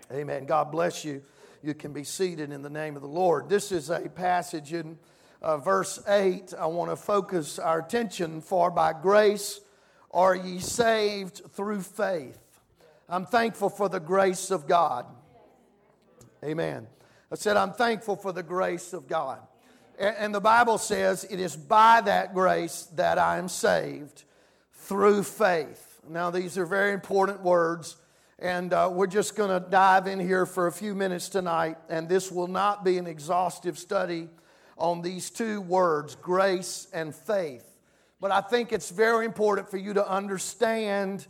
Amen. God bless you. You can be seated in the name of the Lord. This is a passage in verse 8. I want to focus our attention. For by grace are ye saved through faith. I'm thankful for the grace of God. Amen. I said I'm thankful for the grace of God. And the Bible says it is by that grace that I am saved through faith. Now these are very important words. And we're just going to dive in here for a few minutes tonight. And this will not be an exhaustive study on these two words, grace and faith. But I think it's very important for you to understand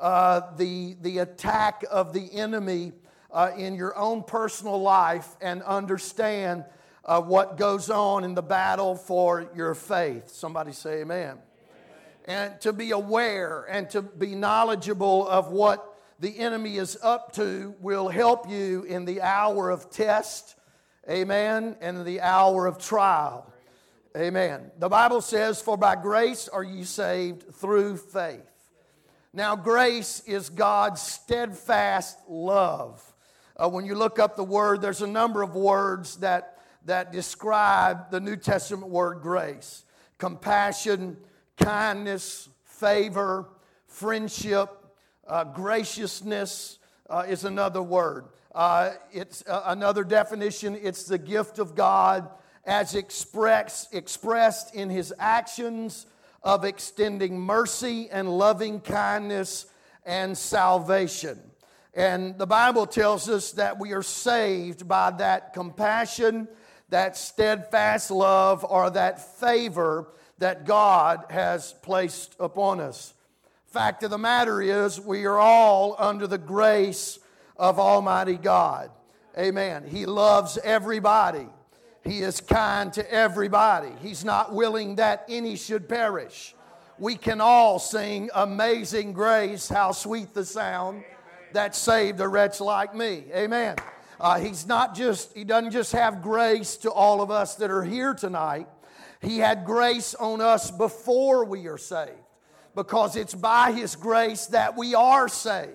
the attack of the enemy in your own personal life and understand what goes on in the battle for your faith. Somebody say amen. And to be aware and to be knowledgeable of what the enemy is up to will help you in the hour of test, amen, and in the hour of trial, amen. The Bible says, for by grace are ye saved through faith. Now, grace is God's steadfast love. When you look up the word, there's a number of words that describe the New Testament word grace. Compassion, kindness, favor, friendship, graciousness is another word. It's another definition. It's the gift of God as expressed in His actions of extending mercy and loving kindness and salvation. And the Bible tells us that we are saved by that compassion, that steadfast love, or that favor that God has placed upon us. Fact of the matter is, we are all under the grace of Almighty God. Amen. He loves everybody. He is kind to everybody. He's not willing that any should perish. We can all sing Amazing Grace, how sweet the sound that saved a wretch like me. Amen. He doesn't just have grace to all of us that are here tonight. He had grace on us before we are saved. Because it's by His grace that we are saved.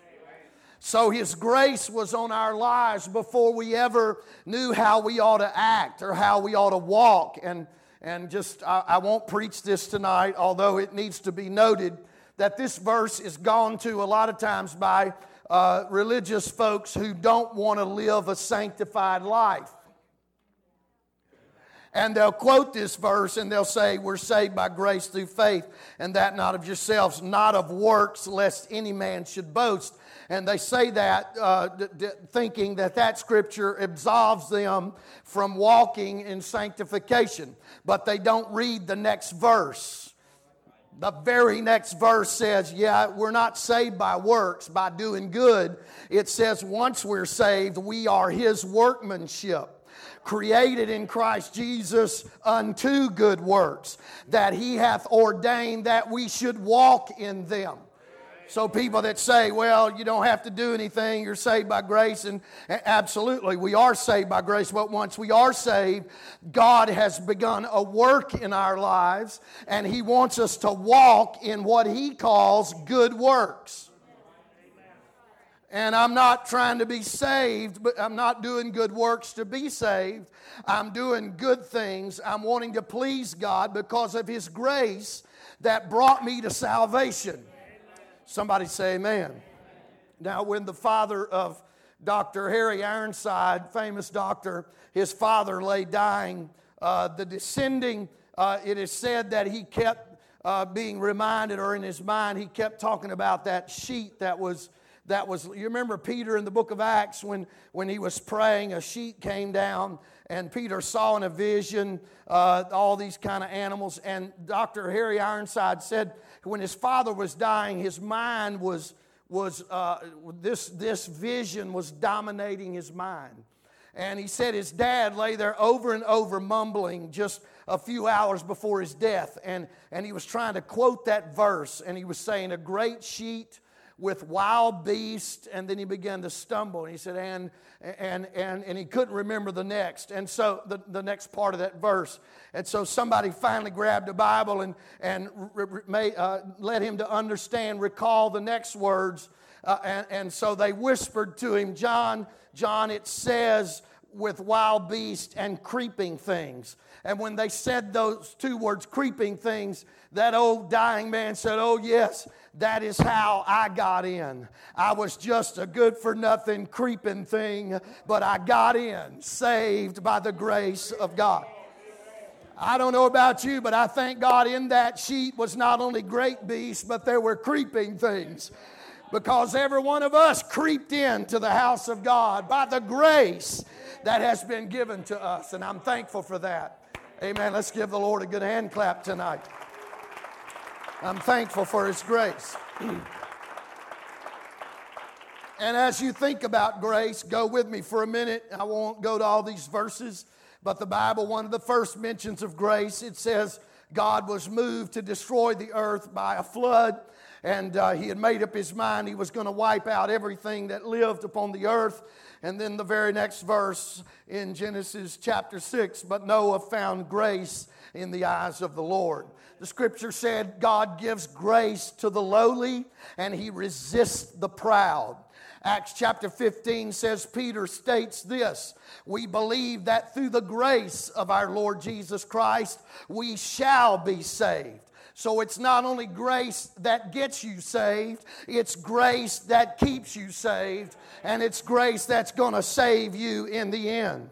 So His grace was on our lives before we ever knew how we ought to act or how we ought to walk. And I won't preach this tonight, although it needs to be noted that this verse is gone to a lot of times by religious folks who don't want to live a sanctified life. And they'll quote this verse and they'll say, we're saved by grace through faith, and that not of yourselves, not of works, lest any man should boast. And they say that thinking that scripture absolves them from walking in sanctification. But they don't read the next verse. The very next verse says, we're not saved by works, by doing good. It says once we're saved, we are His workmanship, created in Christ Jesus unto good works, that He hath ordained that we should walk in them. So people that say, well, you don't have to do anything, you're saved by grace, and absolutely, we are saved by grace, but once we are saved, God has begun a work in our lives, and He wants us to walk in what He calls good works. And I'm not trying to be saved, but I'm not doing good works to be saved. I'm doing good things. I'm wanting to please God because of His grace that brought me to salvation. Somebody say amen. Now, when the father of Dr. Harry Ironside, famous doctor, his father lay dying, it is said that he kept being reminded, or in his mind, he kept talking about that sheet that was, you remember Peter in the book of Acts when he was praying, a sheet came down and Peter saw in a vision all these kind of animals. And Dr. Harry Ironside said when his father was dying, his mind this vision was dominating his mind. And he said his dad lay there over and over mumbling just a few hours before his death. And he was trying to quote that verse. And he was saying, a great sheet with wild beasts, and then he began to stumble. And he said, and he couldn't remember the next. And so the next part of that verse. And so somebody finally grabbed a Bible and led him to understand, recall the next words. And so they whispered to him, John, it says, with wild beasts and creeping things. And when they said those two words, creeping things, that old dying man said, oh yes, that is how I got in. I was just a good-for-nothing creeping thing, but I got in, saved by the grace of God. I don't know about you, but I thank God in that sheet was not only great beasts, but there were creeping things. Because every one of us creeped into the house of God by the grace that has been given to us. And I'm thankful for that. Amen. Let's give the Lord a good hand clap tonight. I'm thankful for His grace. And as you think about grace, go with me for a minute. I won't go to all these verses, but the Bible, one of the first mentions of grace, it says God was moved to destroy the earth by a flood. And He had made up His mind He was going to wipe out everything that lived upon the earth. And then the very next verse in Genesis chapter 6, but Noah found grace in the eyes of the Lord. The scripture said God gives grace to the lowly and He resists the proud. Acts chapter 15 says, Peter states this, we believe that through the grace of our Lord Jesus Christ, we shall be saved. So it's not only grace that gets you saved, it's grace that keeps you saved, and it's grace that's going to save you in the end.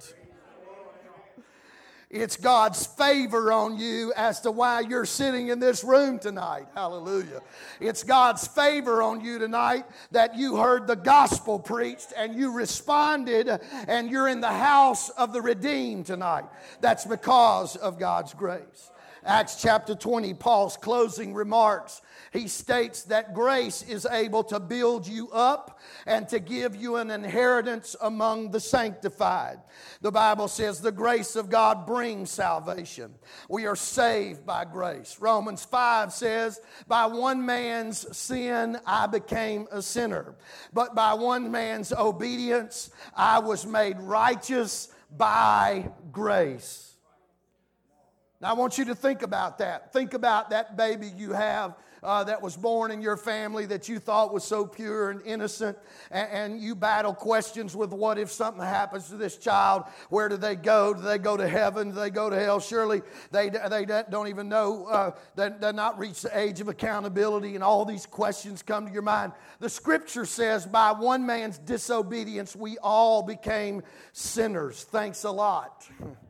It's God's favor on you as to why you're sitting in this room tonight. Hallelujah. It's God's favor on you tonight that you heard the gospel preached and you responded and you're in the house of the redeemed tonight. That's because of God's grace. Acts chapter 20, Paul's closing remarks. He states that grace is able to build you up and to give you an inheritance among the sanctified. The Bible says the grace of God brings salvation. We are saved by grace. Romans 5 says, by one man's sin I became a sinner, but by one man's obedience I was made righteous by grace. Now, I want you to think about that. Think about that baby you have that was born in your family that you thought was so pure and innocent, and you battle questions with what if something happens to this child? Where do they go? Do they go to heaven? Do they go to hell? Surely they don't even know. They're not reached the age of accountability, and all these questions come to your mind. The Scripture says, by one man's disobedience, we all became sinners. Thanks a lot.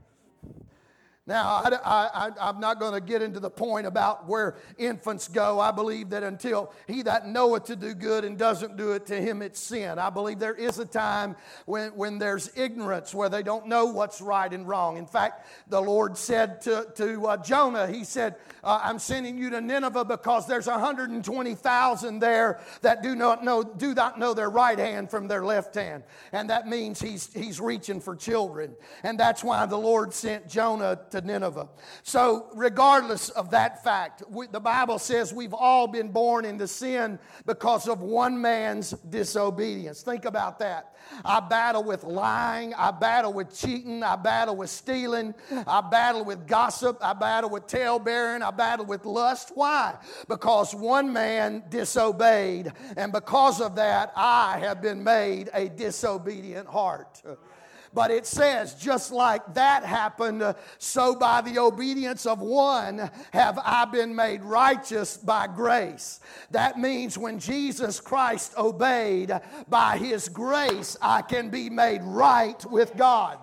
Now, I'm not going to get into the point about where infants go. I believe that until he that knoweth to do good and doesn't do it, to him it's sin. I believe there is a time when there's ignorance, where they don't know what's right and wrong. In fact, the Lord said to Jonah, He said, I'm sending you to Nineveh because there's 120,000 there that do not know their right hand from their left hand. And that means he's reaching for children. And that's why the Lord sent Jonah to Nineveh. So regardless of that fact, the Bible says we've all been born into sin because of one man's disobedience. Think about that. I battle with lying. I battle with cheating. I battle with stealing. I battle with gossip. I battle with talebearing. I battle with lust. Why? Because one man disobeyed, and because of that, I have been made a disobedient heart. But it says, just like that happened, so by the obedience of one have I been made righteous by grace. That means when Jesus Christ obeyed, by His grace I can be made right with God.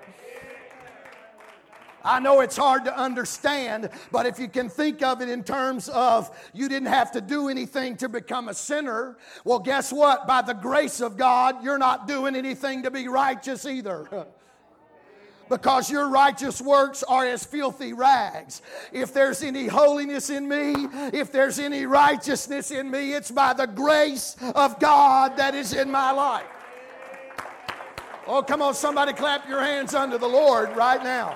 I know it's hard to understand, but if you can think of it in terms of you didn't have to do anything to become a sinner, well, guess what? By the grace of God, you're not doing anything to be righteous either. Because your righteous works are as filthy rags. If there's any holiness in me, if there's any righteousness in me, it's by the grace of God that is in my life. Oh, come on, somebody clap your hands unto the Lord right now.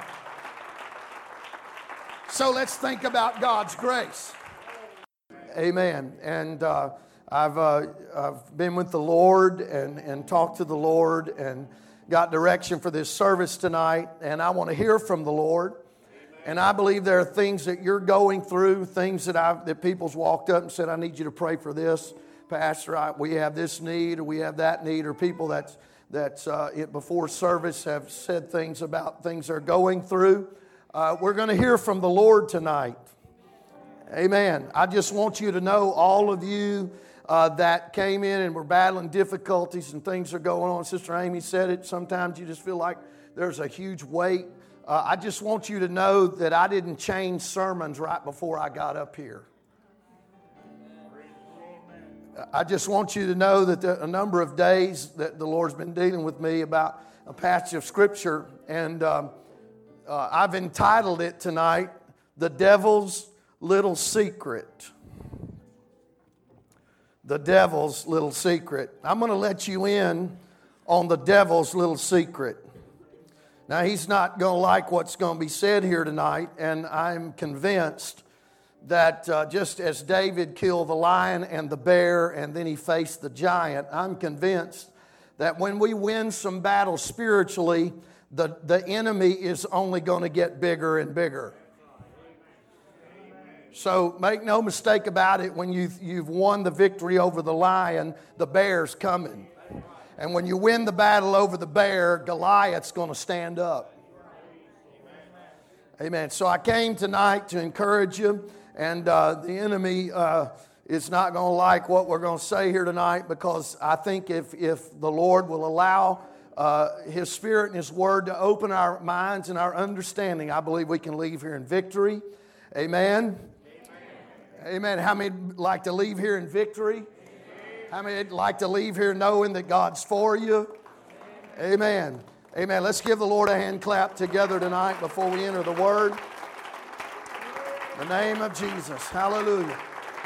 So let's think about God's grace. Amen. And I've been with the Lord and talked to the Lord and got direction for this service tonight. And I want to hear from the Lord. And I believe there are things that you're going through, things that people's walked up and said, I need you to pray for this. Pastor, we have this need or we have that need, or people that's before service have said things about things they're going through. We're going to hear from the Lord tonight. Amen. I just want you to know, all of you that came in and were battling difficulties and things are going on. Sister Amy said it. Sometimes you just feel like there's a huge weight. I just want you to know that I didn't change sermons right before I got up here. I just want you to know that a number of days that the Lord's been dealing with me about a passage of Scripture, and I've entitled it tonight, The Devil's Little Secret. The Devil's Little Secret. I'm going to let you in on the devil's little secret. Now, he's not going to like what's going to be said here tonight, and I'm convinced that just as David killed the lion and the bear and then he faced the giant, I'm convinced that when we win some battles spiritually, the enemy is only going to get bigger and bigger. So make no mistake about it, when you've won the victory over the lion, the bear's coming. And when you win the battle over the bear, Goliath's going to stand up. Amen. So I came tonight to encourage you, and the enemy is not going to like what we're going to say here tonight, because I think if the Lord will allow His Spirit and His Word to open our minds and our understanding, I believe we can leave here in victory. Amen. Amen. How many like to leave here in victory? How many like to leave here knowing that God's for you? Amen. Amen. Let's give the Lord a hand clap together tonight before we enter the Word. In the name of Jesus. Hallelujah.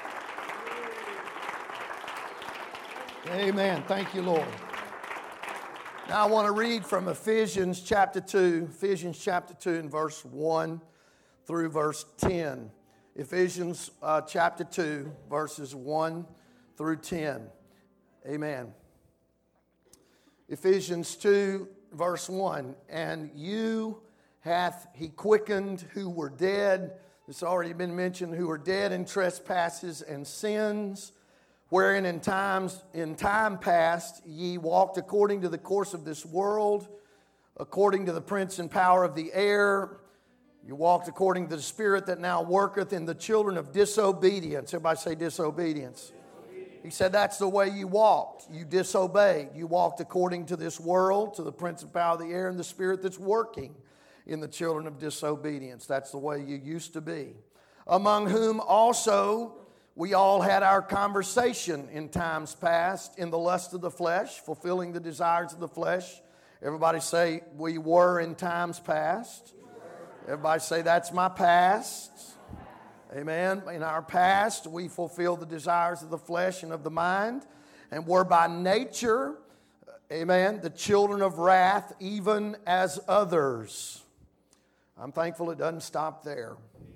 Amen. Thank you, Lord. Now I want to read from Ephesians chapter 2. Ephesians chapter 2 and verse 1 through verse 10. Ephesians chapter 2, verses 1 through 10. Amen. Ephesians 2, verse 1. And you hath He quickened who were dead. It's already been mentioned, who were dead in trespasses and sins, wherein in time past ye walked according to the course of this world, according to the prince and power of the air. You walked according to the spirit that now worketh in the children of disobedience. Everybody say disobedience. He said that's the way you walked. You disobeyed. You walked according to this world, to the prince and power of the air, and the spirit that's working in the children of disobedience. That's the way you used to be. Among whom also we all had our conversation in times past, in the lust of the flesh, fulfilling the desires of the flesh. Everybody say, we were in times past. Everybody say, that's my past. Amen. In our past, we fulfilled the desires of the flesh and of the mind, and were by nature, amen, the children of wrath, even as others. I'm thankful it doesn't stop there.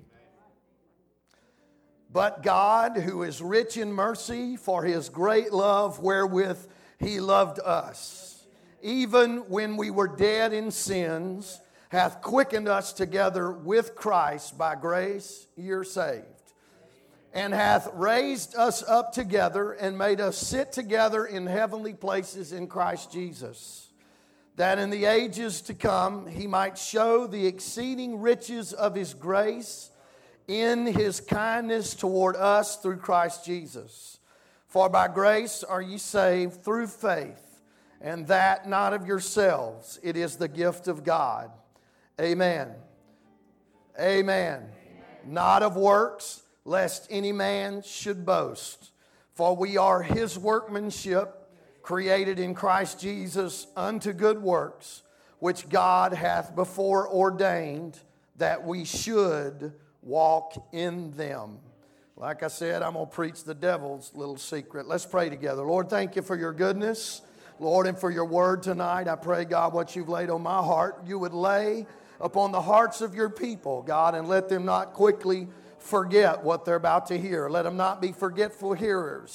But God, who is rich in mercy, for His great love wherewith He loved us, even when we were dead in sins, hath quickened us together with Christ. By grace you're saved. And hath raised us up together and made us sit together in heavenly places in Christ Jesus, that in the ages to come He might show the exceeding riches of His grace in His kindness toward us through Christ Jesus. For by grace are ye saved through faith, and that not of yourselves. It is the gift of God. Amen. Amen. Not of works, lest any man should boast. For we are His workmanship, created in Christ Jesus unto good works, which God hath before ordained that we should walk in them. Like I said, I'm going to preach the devil's little secret. Let's pray together. Lord, thank you for your goodness, Lord, and for your word tonight. I pray, God, what you've laid on my heart, you would lay upon the hearts of your people, God, and let them not quickly forget what they're about to hear. Let them not be forgetful hearers.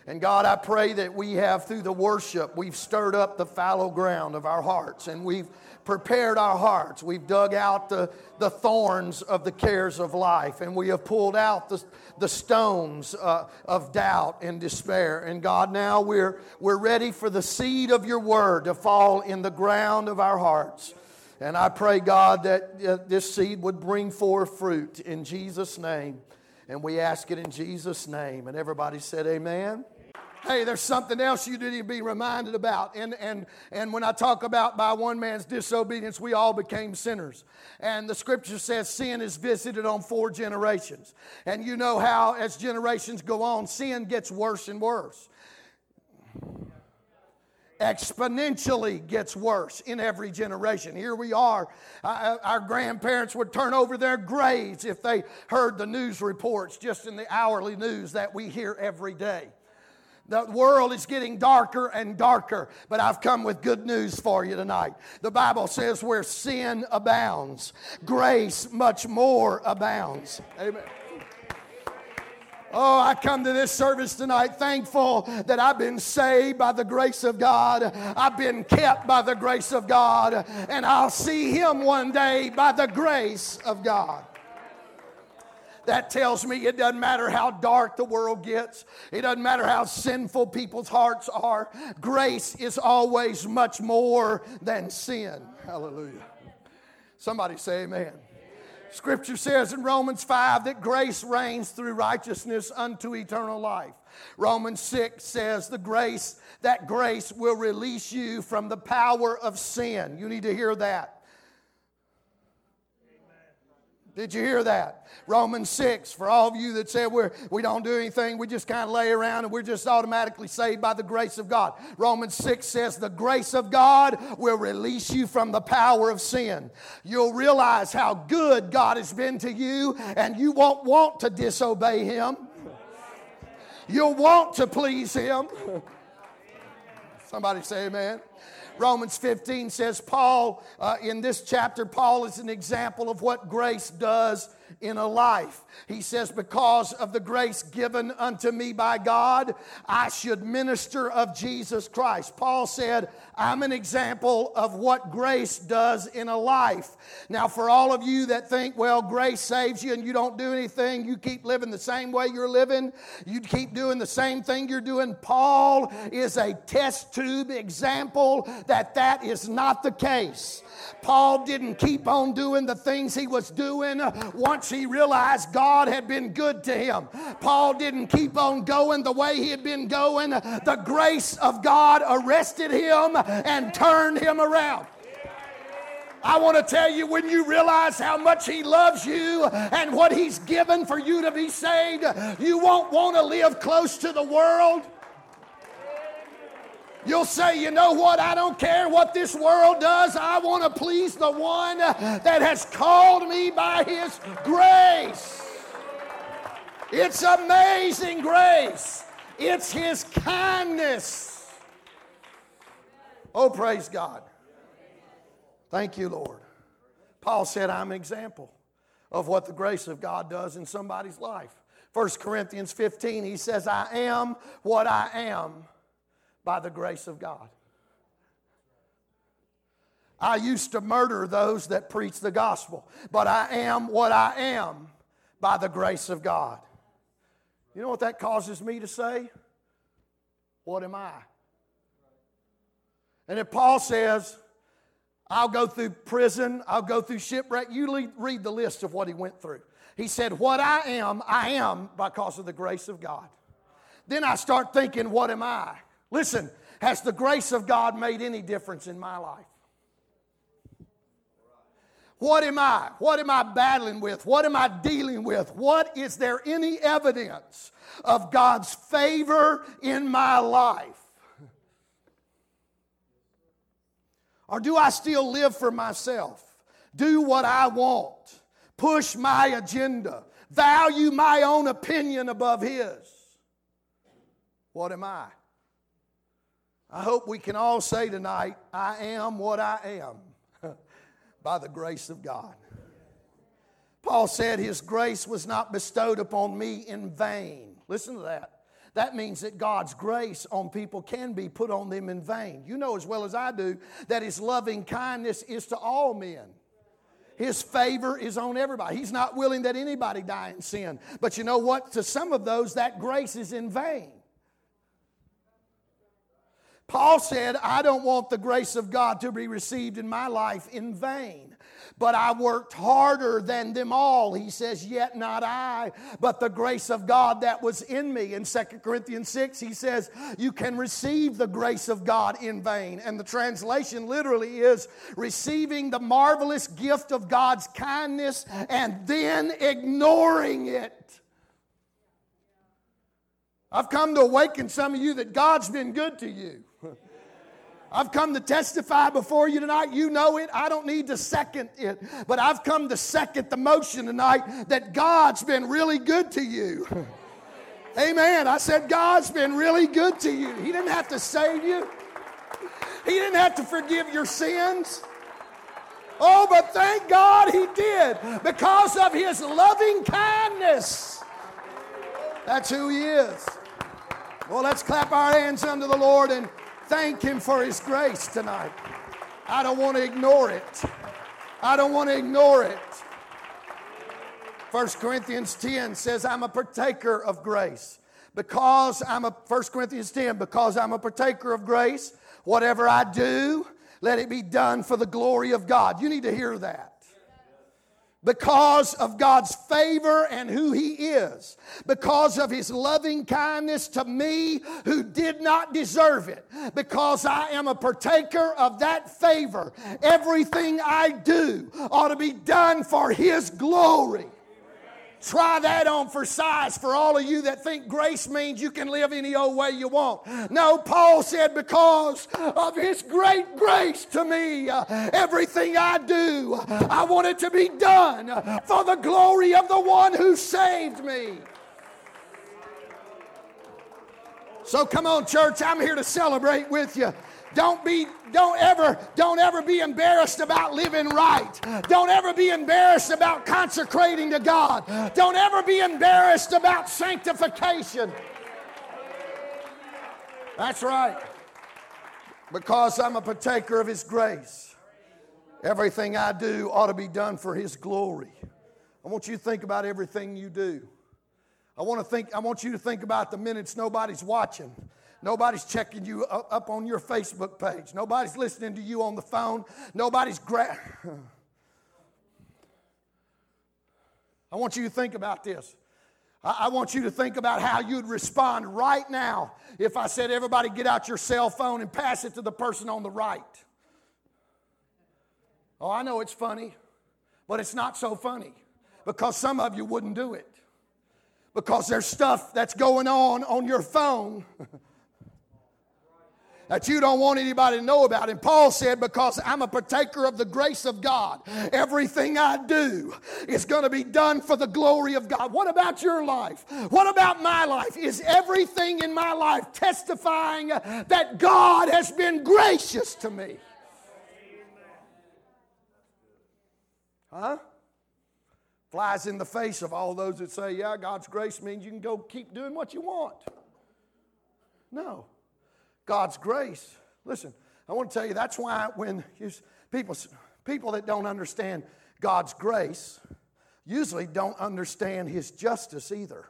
And God, I pray that we have, through the worship, we've stirred up the fallow ground of our hearts, and we've prepared our hearts. We've dug out the thorns of the cares of life, and we have pulled out the stones of doubt and despair. And God, now we're ready for the seed of your word to fall in the ground of our hearts. And I pray, God, that this seed would bring forth fruit in Jesus' name. And we ask it in Jesus' name. And everybody said amen. Hey, there's something else you need to be reminded about. And when I talk about by one man's disobedience, we all became sinners. And the scripture says sin is visited on 4 generations. And you know how as generations go on, sin gets worse and worse. Exponentially gets worse in every generation. Here we are. Our grandparents would turn over their graves if they heard the news reports just in the hourly news that we hear every day. The world is getting darker and darker, but I've come with good news for you tonight. The Bible says where sin abounds, grace much more abounds. Amen. Oh, I come to this service tonight thankful that I've been saved by the grace of God. I've been kept by the grace of God, and I'll see Him one day by the grace of God. That tells me it doesn't matter how dark the world gets. It doesn't matter how sinful people's hearts are. Grace is always much more than sin. Hallelujah. Somebody say amen. Scripture says in Romans 5 that grace reigns through righteousness unto eternal life. Romans 6 says that grace will release you from the power of sin. You need to hear that. Did you hear that? Romans 6, for all of you that said we don't do anything, we just kind of lay around and we're just automatically saved by the grace of God. Romans 6 says the grace of God will release you from the power of sin. You'll realize how good God has been to you, and you won't want to disobey Him. You'll want to please Him. Somebody say amen. Romans 15 says Paul, in this chapter, Paul is an example of what grace does in a life. He says, because of the grace given unto me by God, I should minister of Jesus Christ. Paul said, I'm an example of what grace does in a life. Now, for all of you that think, well, grace saves you and you don't do anything, you keep living the same way you're living, you keep doing the same thing you're doing, Paul is a test tube example that is not the case. Paul didn't keep on doing the things he was doing once he realized God had been good to him. Paul didn't keep on going the way he had been going. The grace of God arrested him and turned him around. I want to tell you, when you realize how much He loves you and what He's given for you to be saved, you won't want to live close to the world. You'll say, you know what, I don't care what this world does. I want to please the one that has called me by His grace. It's amazing grace. It's His kindness. Oh, praise God. Thank you, Lord. Paul said, I'm an example of what the grace of God does in somebody's life. 1 Corinthians 15, he says, I am what I am by the grace of God. I used to murder those that preach the gospel, but I am what I am by the grace of God. You know what that causes me to say? What am I? And if Paul says, I'll go through prison, I'll go through shipwreck, you read the list of what he went through. He said, what I am because of the grace of God. Then I start thinking, what am I? Listen, has the grace of God made any difference in my life? What am I? What am I battling with? What am I dealing with? What is there any evidence of God's favor in my life? Or do I still live for myself? Do what I want? Push my agenda? Value my own opinion above His? What am I? I hope we can all say tonight, I am what I am by the grace of God. Paul said His grace was not bestowed upon me in vain. Listen to that. That means that God's grace on people can be put on them in vain. You know as well as I do that His loving kindness is to all men. His favor is on everybody. He's not willing that anybody die in sin. But you know what? To some of those, that grace is in vain. Paul said, I don't want the grace of God to be received in my life in vain. But I worked harder than them all. He says, yet not I, but the grace of God that was in me. In 2 Corinthians 6, he says, you can receive the grace of God in vain. And the translation literally is receiving the marvelous gift of God's kindness and then ignoring it. I've come to awaken some of you that God's been good to you. I've come to testify before you tonight. You know it. I don't need to second it. But I've come to second the motion tonight that God's been really good to you. Amen. I said God's been really good to you. He didn't have to save you. He didn't have to forgive your sins. Oh, but thank God He did because of His loving kindness. That's who He is. Well, let's clap our hands unto the Lord and thank Him for His grace tonight. I don't want to ignore it. I don't want to ignore it. 1 Corinthians 10 says, I'm a partaker of grace. 1 Corinthians 10, because I'm a partaker of grace, whatever I do, let it be done for the glory of God. You need to hear that. Because of God's favor and who He is. Because of His loving kindness to me who did not deserve it. Because I am a partaker of that favor. Everything I do ought to be done for His glory. Try that on for size for all of you that think grace means you can live any old way you want. No, Paul said because of His great grace to me, everything I do, I want it to be done for the glory of the one who saved me. So come on, church, I'm here to celebrate with you. Don't ever be embarrassed about living right. Don't ever be embarrassed about consecrating to God. Don't ever be embarrassed about sanctification. That's right. Because I'm a partaker of His grace. Everything I do ought to be done for His glory. I want you to think about everything you do. I want you to think about the minutes nobody's watching. Nobody's checking you up on your Facebook page. Nobody's listening to you on the phone. I want you to think about this. I want you to think about how you'd respond right now if I said, everybody get out your cell phone and pass it to the person on the right. Oh, I know it's funny, but it's not so funny because some of you wouldn't do it. Because there's stuff that's going on your phone that you don't want anybody to know about. And Paul said, because I'm a partaker of the grace of God, everything I do is going to be done for the glory of God. What about your life? What about my life? Is everything in my life testifying that God has been gracious to me? Huh? Flies in the face of all those that say, yeah, God's grace means you can go keep doing what you want. No. God's grace. Listen, I want to tell you, that's why when people that don't understand God's grace usually don't understand His justice either.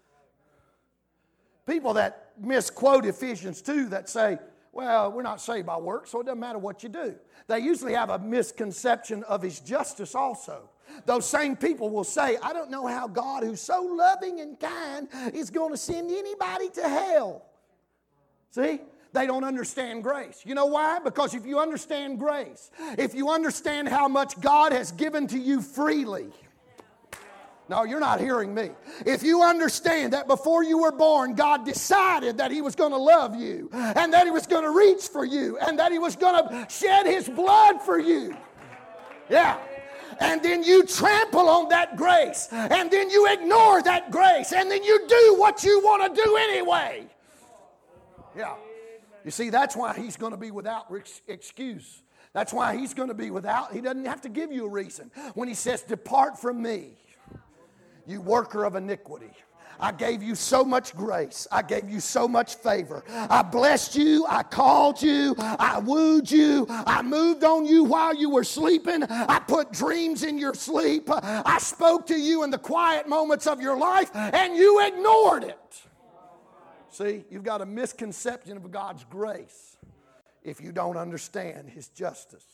People that misquote Ephesians 2 that say, well, we're not saved by works, so it doesn't matter what you do. They usually have a misconception of His justice also. Those same people will say, I don't know how God, who's so loving and kind, is going to send anybody to hell. See? They don't understand grace. You know why? Because if you understand grace, if you understand how much God has given to you freely. No, you're not hearing me. If you understand that before you were born, God decided that He was going to love you and that He was going to reach for you and that He was going to shed His blood for you. Yeah. And then you trample on that grace and then you ignore that grace and then you do what you want to do anyway. Yeah. You see, that's why He's going to be without excuse. That's why He's going to be without, He doesn't have to give you a reason. When He says, depart from me, you worker of iniquity. I gave you so much grace. I gave you so much favor. I blessed you. I called you. I wooed you. I moved on you while you were sleeping. I put dreams in your sleep. I spoke to you in the quiet moments of your life, and you ignored it. See, you've got a misconception of God's grace if you don't understand His justice.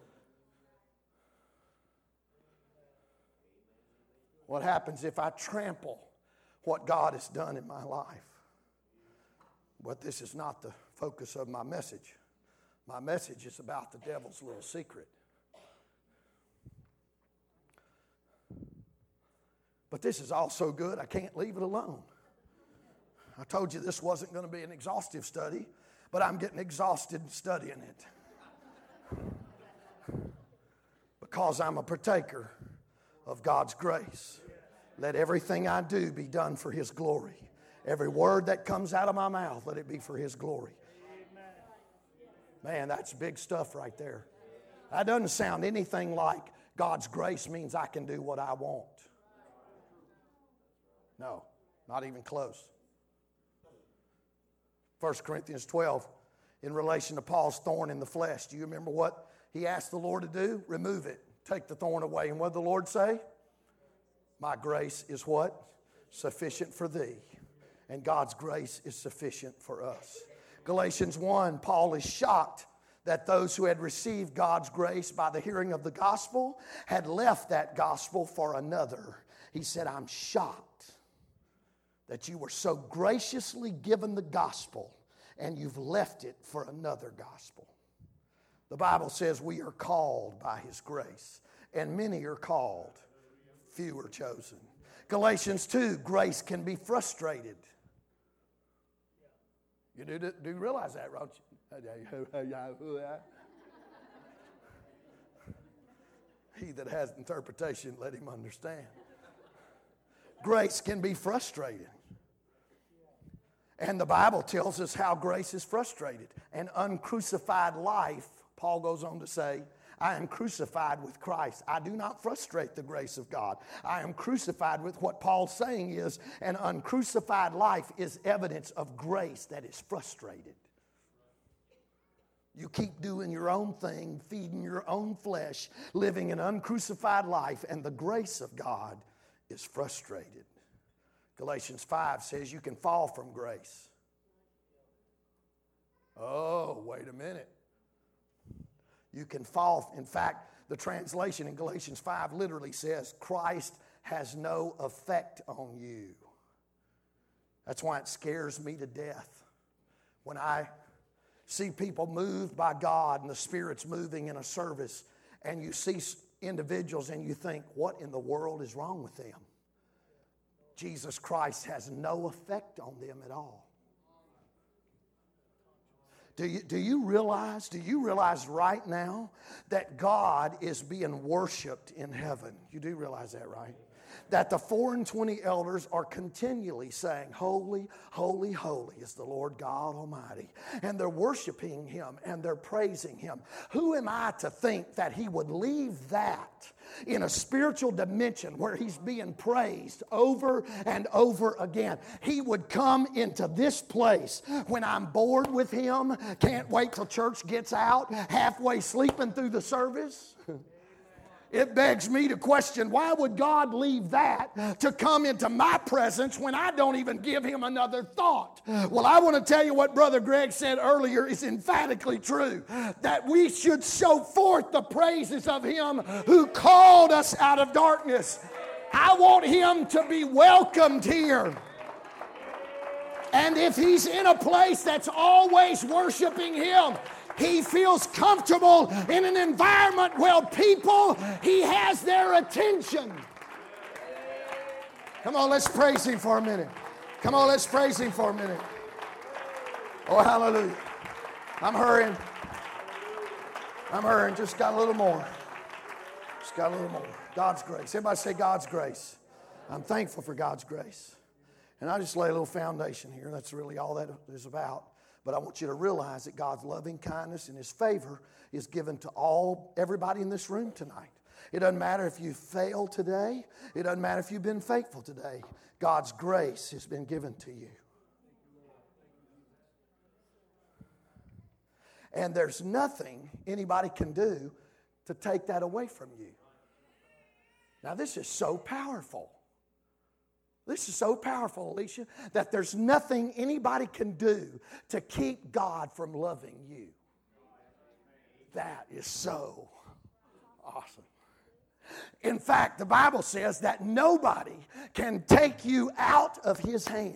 What happens if I trample what God has done in my life? But this is not the focus of my message. My message is about the devil's little secret. But this is all so good, I can't leave it alone. I told you this wasn't going to be an exhaustive study, but I'm getting exhausted studying it. Because I'm a partaker of God's grace. Let everything I do be done for His glory. Every word that comes out of my mouth, let it be for His glory. Man, that's big stuff right there. That doesn't sound anything like God's grace means I can do what I want. No, not even close. 1 Corinthians 12, in relation to Paul's thorn in the flesh, do you remember what he asked the Lord to do? Remove it. Take the thorn away. And what did the Lord say? My grace is what? Sufficient for thee. And God's grace is sufficient for us. Galatians 1, Paul is shocked that those who had received God's grace by the hearing of the gospel had left that gospel for another. He said, I'm shocked that you were so graciously given the gospel and you've left it for another gospel. The Bible says we are called by His grace, and many are called, few are chosen. Galatians 2, grace can be frustrated. You do realize that, don't you? He that has interpretation, let him understand. Grace can be frustrated. And the Bible tells us how grace is frustrated. An uncrucified life, Paul goes on to say, I am crucified with Christ. I do not frustrate the grace of God. I am crucified with what Paul's saying is an uncrucified life is evidence of grace that is frustrated. You keep doing your own thing, feeding your own flesh, living an uncrucified life, and the grace of God is frustrated. Galatians 5 says you can fall from grace. Oh, wait a minute. You can fall. In fact, the translation in Galatians 5 literally says, Christ has no effect on you. That's why it scares me to death. When I see people moved by God and the Spirit's moving in a service, and you see individuals and you think, what in the world is wrong with them? Jesus Christ has no effect on them at all. Do you realize right now that God is being worshiped in heaven? You do realize that, right? That the 4 and 20 elders are continually saying, holy, holy, holy is the Lord God Almighty. And they're worshiping Him and they're praising Him. Who am I to think that He would leave that in a spiritual dimension where He's being praised over and over again? He would come into this place when I'm bored with Him, can't wait till church gets out, halfway sleeping through the service. It begs me to question, why would God leave that to come into my presence when I don't even give Him another thought? Well, I want to tell you what Brother Greg said earlier is emphatically true, that we should show forth the praises of Him who called us out of darkness. I want Him to be welcomed here. And if He's in a place that's always worshiping Him, He feels comfortable in an environment where people, He has their attention. Come on, let's praise Him for a minute. Come on, let's praise Him for a minute. Oh, hallelujah. I'm hurrying. Just got a little more. Just got a little more. God's grace. Everybody say God's grace. I'm thankful for God's grace. And I just lay a little foundation here. That's really all that is about. But I want you to realize that God's loving kindness and His favor is given to everybody in this room tonight. It doesn't matter if you fail today. It doesn't matter if you've been faithful today. God's grace has been given to you. And there's nothing anybody can do to take that away from you. Now, this is so powerful. This is so powerful, Alicia, that there's nothing anybody can do to keep God from loving you. That is so awesome. In fact, the Bible says that nobody can take you out of His hand.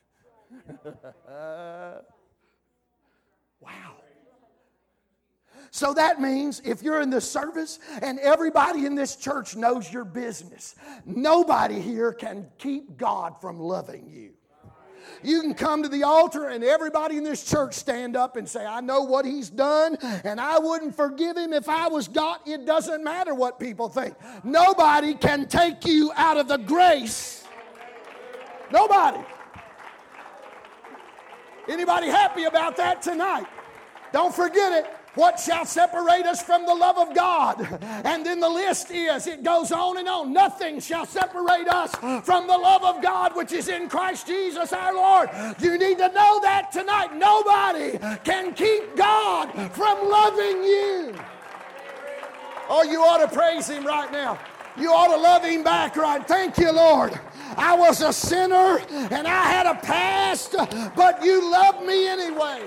Wow. So that means if you're in this service and everybody in this church knows your business, nobody here can keep God from loving you. You can come to the altar and everybody in this church stand up and say, I know what he's done and I wouldn't forgive him if I was God. It doesn't matter what people think. Nobody can take you out of the grace. Nobody. Anybody happy about that tonight? Don't forget it. What shall separate us from the love of God? And then the list is, it goes on and on. Nothing shall separate us from the love of God which is in Christ Jesus our Lord. You need to know that tonight. Nobody can keep God from loving you. Oh, you ought to praise Him right now. You ought to love Him back, right? Thank you, Lord. I was a sinner and I had a past, but you loved me anyway.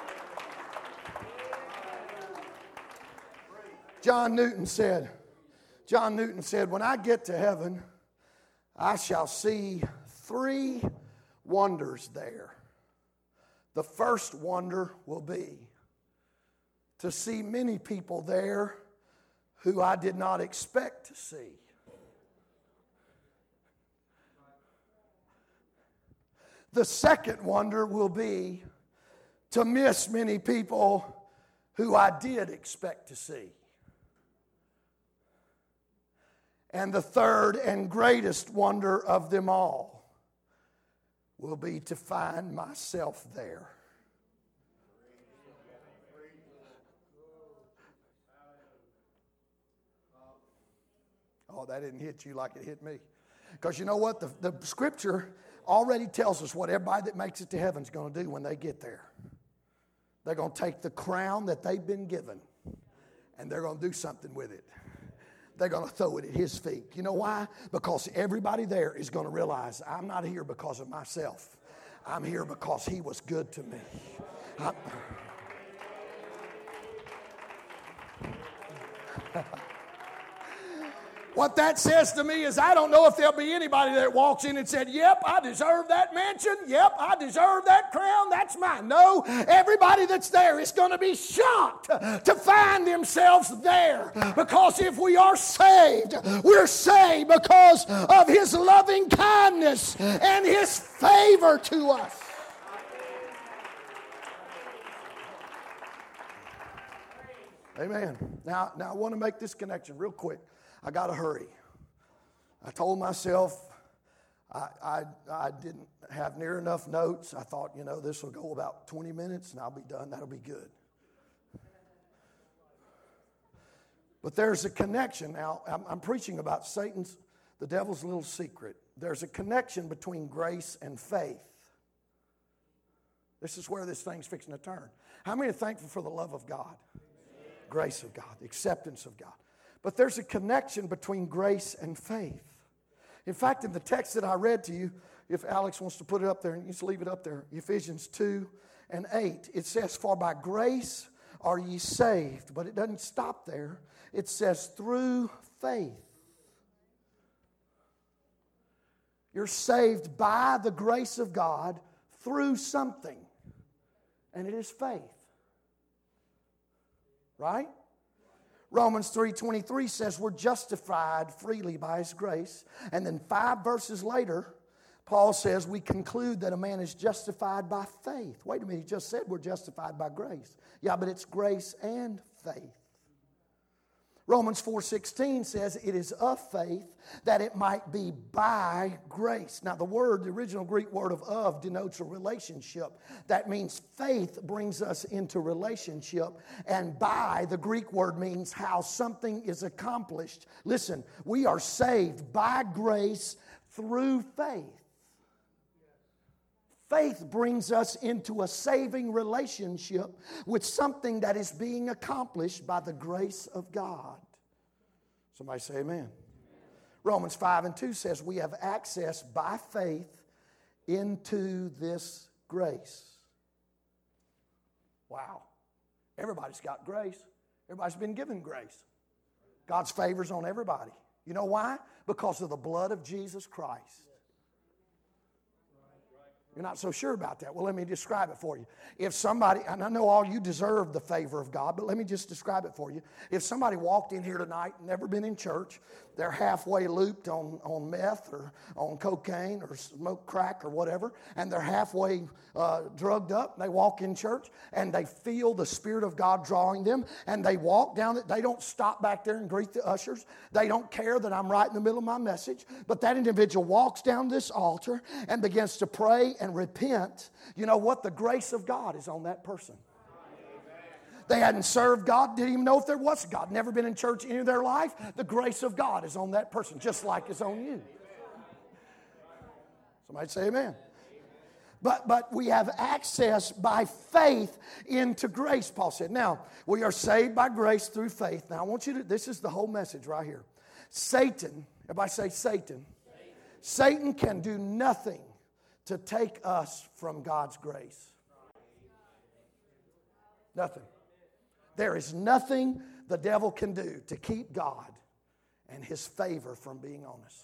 John Newton said, when I get to heaven, I shall see 3 wonders there. The first wonder will be to see many people there who I did not expect to see. The second wonder will be to miss many people who I did expect to see. And the third and greatest wonder of them all will be to find myself there. Oh, that didn't hit you like it hit me. Because you know what? The Scripture already tells us what everybody that makes it to heaven is going to do when they get there. They're going to take the crown that they've been given and they're going to do something with it. They're going to throw it at His feet. You know why? Because everybody there is going to realize I'm not here because of myself. I'm here because He was good to me. What that says to me is I don't know if there'll be anybody that walks in and said, yep, I deserve that mansion. Yep, I deserve that crown. That's mine. No, everybody that's there is going to be shocked to find themselves there. Because if we are saved, we're saved because of His loving kindness and His favor to us. Amen. Now I want to make this connection real quick. I got to hurry. I told myself I didn't have near enough notes. I thought, this will go about 20 minutes and I'll be done. That'll be good. But there's a connection. Now, I'm preaching about the devil's little secret. There's a connection between grace and faith. This is where this thing's fixing to turn. How many are thankful for the love of God? Grace of God, the acceptance of God. But there's a connection between grace and faith. In fact, in the text that I read to you, if Alex wants to put it up there, and you just leave it up there, Ephesians 2:8, it says, for by grace are ye saved. But it doesn't stop there. It says, through faith. You're saved by the grace of God through something. And it is faith. Right? Romans 3:23 says we're justified freely by His grace. And then 5 verses later, Paul says we conclude that a man is justified by faith. Wait a minute, he just said we're justified by grace. Yeah, but it's grace and faith. Romans 4:16 says it is of faith that it might be by grace. Now the original Greek word of denotes a relationship. That means faith brings us into relationship. And by, the Greek word means how something is accomplished. Listen, we are saved by grace through faith. Faith brings us into a saving relationship with something that is being accomplished by the grace of God. Somebody say amen. Romans 5:2 says we have access by faith into this grace. Wow. Everybody's got grace. Everybody's been given grace. God's favor's on everybody. You know why? Because of the blood of Jesus Christ. You're not so sure about that. Well, let me describe it for you. If somebody, and I know all you deserve the favor of God, but let me just describe it for you. If somebody walked in here tonight, never been in church, they're halfway looped on meth or on cocaine or smoke crack or whatever, and they're halfway drugged up, they walk in church, and they feel the Spirit of God drawing them, and they walk down it. They don't stop back there and greet the ushers. They don't care that I'm right in the middle of my message, but that individual walks down this altar and begins to pray and repent. You know what? The grace of God is on that person. They hadn't served God, didn't even know if there was God, never been in church any of their life. The grace of God is on that person, just like it's on you. Somebody say amen. But we have access by faith into grace, Paul said. Now, we are saved by grace through faith. Now, I want you to, this is the whole message right here. Satan, everybody say Satan. Satan can do nothing to take us from God's grace. Nothing. There is nothing the devil can do to keep God and His favor from being on us.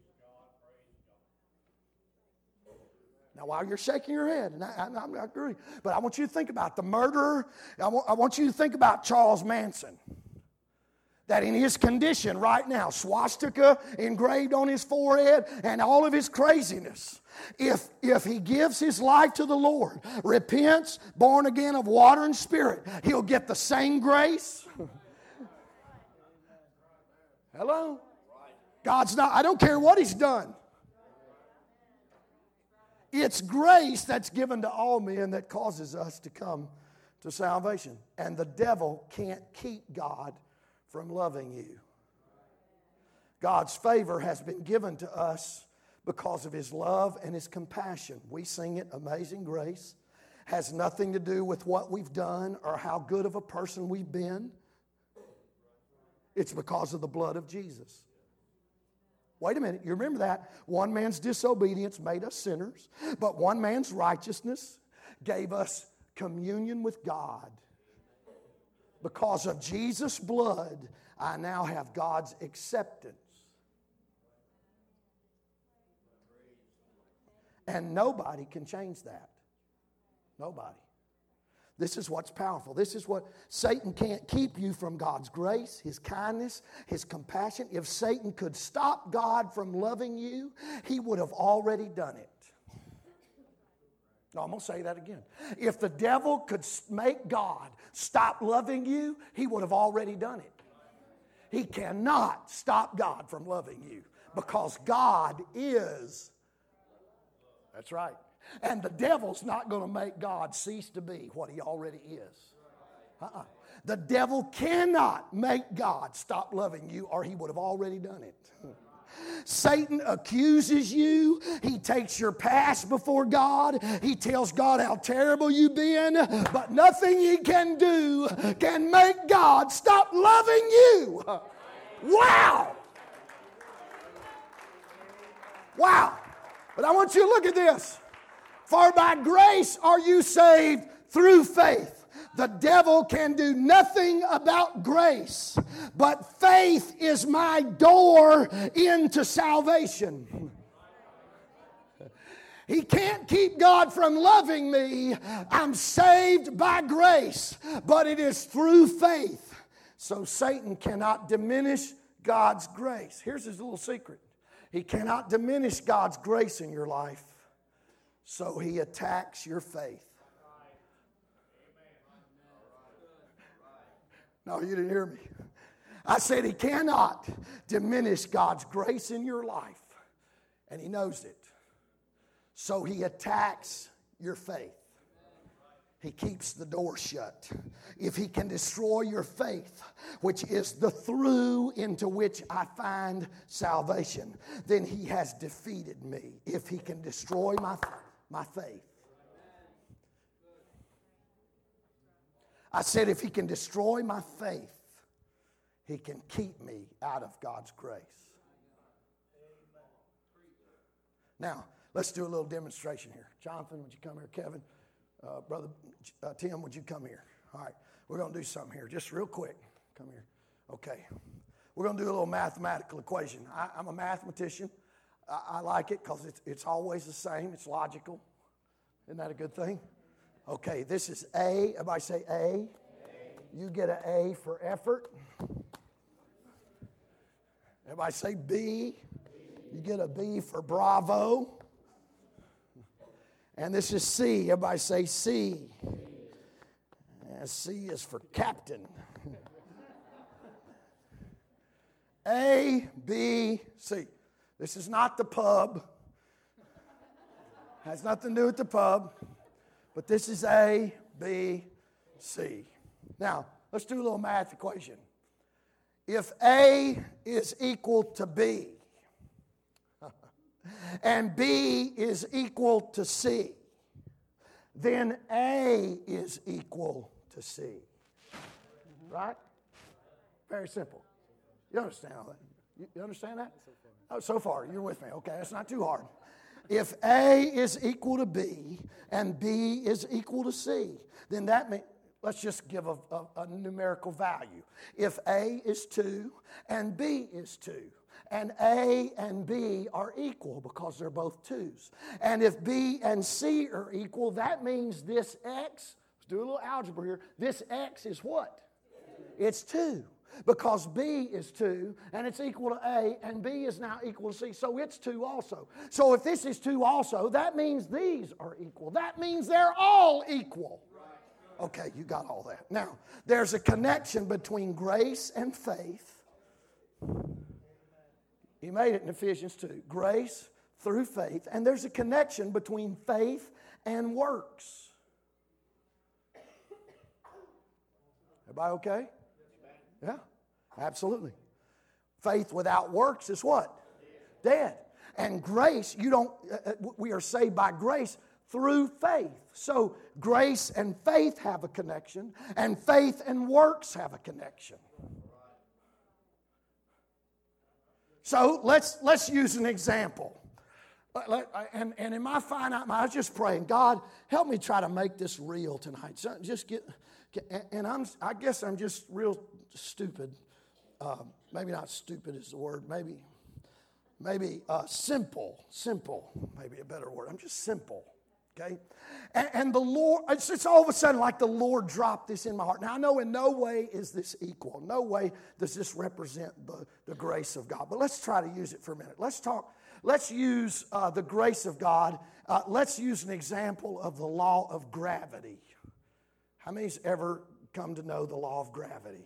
Now, while you're shaking your head, and I agree, but I want you to think about the murderer. I want you to think about Charles Manson. That in his condition right now, swastika engraved on his forehead and all of his craziness, if he gives his life to the Lord, repents, born again of water and spirit, he'll get the same grace. Hello? God's not, I don't care what he's done. It's grace that's given to all men that causes us to come to salvation. And the devil can't keep God from loving you. God's favor has been given to us because of His love and His compassion. We sing it, Amazing Grace. Has nothing to do with what we've done or how good of a person we've been. It's because of the blood of Jesus. Wait a minute, you remember that? One man's disobedience made us sinners, but one man's righteousness gave us communion with God. Because of Jesus' blood, I now have God's acceptance. And nobody can change that. Nobody. This is what's powerful. This is what Satan can't keep you from God's grace, His kindness, His compassion. If Satan could stop God from loving you, he would have already done it. No, I'm going to say that again. If the devil could make God stop loving you, he would have already done it. He cannot stop God from loving you because God is. That's right. And the devil's not going to make God cease to be what He already is. The devil cannot make God stop loving you or he would have already done it. Satan accuses you. He takes your past before God. He tells God how terrible you've been. But nothing he can do can make God stop loving you. Wow! Wow! But I want you to look at this. For by grace are you saved through faith. The devil can do nothing about grace, but faith is my door into salvation. He can't keep God from loving me. I'm saved by grace, but it is through faith. So Satan cannot diminish God's grace. Here's his little secret. He cannot diminish God's grace in your life, so he attacks your faith. No, you didn't hear me. I said he cannot diminish God's grace in your life, and he knows it. So he attacks your faith. He keeps the door shut. If he can destroy your faith, which is the through into which I find salvation, then he has defeated me. If he can destroy my faith. I said if he can destroy my faith, he can keep me out of God's grace. Now, let's do a little demonstration here. Jonathan, would you come here? Kevin, Brother Tim, would you come here? All right, we're going to do something here, just real quick. Come here. Okay. We're going to do a little mathematical equation. I'm a mathematician. I like it because it's always the same. It's logical. Isn't that a good thing? Okay, this is A. Everybody say A. A. You get an A for effort. Everybody say B. You get a B for bravo. And this is C. Everybody say C. And C is for captain. A, B, C. This is not the pub. Has nothing to do with the pub. But this is A, B, C. Now, let's do a little math equation. If A is equal to B, and B is equal to C, then A is equal to C. Right? Very simple. You understand all that? You understand that? Oh, so far, you're with me. Okay, that's not too hard. If A is equal to B and B is equal to C, then that means, let's just give a numerical value. If A is 2 and B is 2, and A and B are equal because they're both 2s. And if B and C are equal, that means this X, let's do a little algebra here, this X is what? It's 2. Because B is 2, and it's equal to A, and B is now equal to C, so it's 2 also. So if this is 2 also, that means these are equal. That means they're all equal. Okay, you got all that. Now, there's a connection between grace and faith. He made it in Ephesians 2. Grace through faith. And there's a connection between faith and works. Everybody okay? Yeah, absolutely. Faith without works is what? Dead. And grace, we are saved by grace through faith. So grace and faith have a connection, and faith and works have a connection. So let's use an example. And in my finite mind, I was just praying, God, help me try to make this real tonight. So just and I guess I'm just real stupid. Maybe not stupid is the word. Maybe simple. Simple, maybe a better word. I'm just simple. Okay? And the Lord, it's all of a sudden like the Lord dropped this in my heart. Now, I know in no way is this equal. No way does this represent the grace of God. But let's try to use it for a minute. Let's use the grace of God. Let's use an example of the law of gravity. How many's ever come to know the law of gravity?